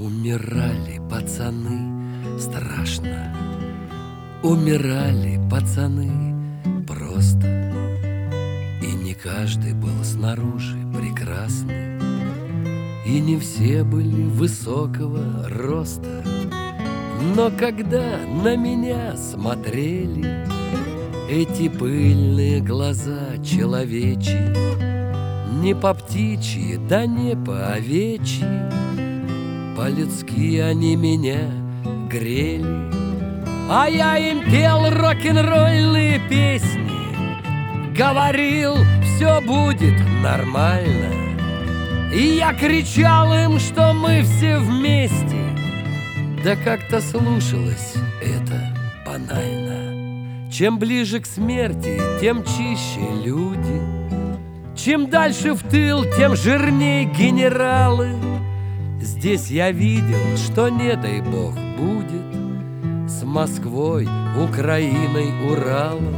Умирали пацаны страшно, умирали пацаны просто. И не каждый был снаружи прекрасный, и не все были высокого роста. Но когда на меня смотрели эти пыльные глаза человечьи, не по птичьи, да не по овечьи, по-людски они меня грели. А я им пел рок-н-ролльные песни, говорил, все будет нормально. И я кричал им, что мы все вместе. Да как-то слушалось это банально. Чем ближе к смерти, тем чище люди. Чем дальше в тыл, тем жирней генералы. Здесь я видел, что не дай бог будет с Москвой, Украиной, Уралом.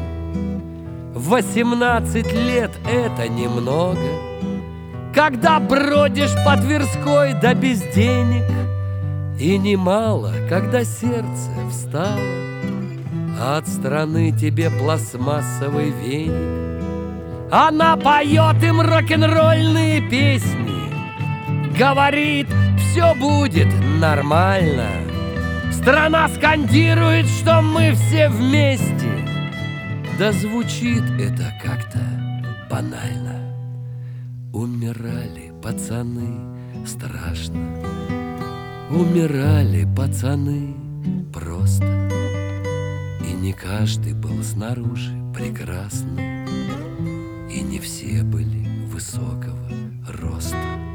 18 лет — это немного, когда бродишь по Тверской да без денег. И немало, когда сердце встало, а от страны тебе пластмассовый веник. Она поет им рок-н-ролльные песни, говорит, все будет нормально. Страна скандирует, что мы все вместе. Да звучит это как-то банально. Умирали пацаны страшно, умирали пацаны просто. И не каждый был снаружи прекрасный, и не все были высокого роста.